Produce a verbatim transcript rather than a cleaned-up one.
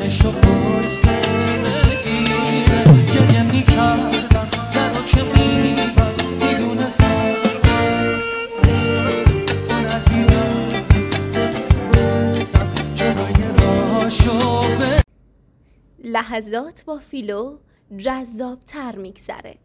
دلشو قرصه بگیره گریه میکردم درو که میبست میدونستم اون عزیزم دستم جلوی راشو به لحظات با فیلو جذاب تر میگذره.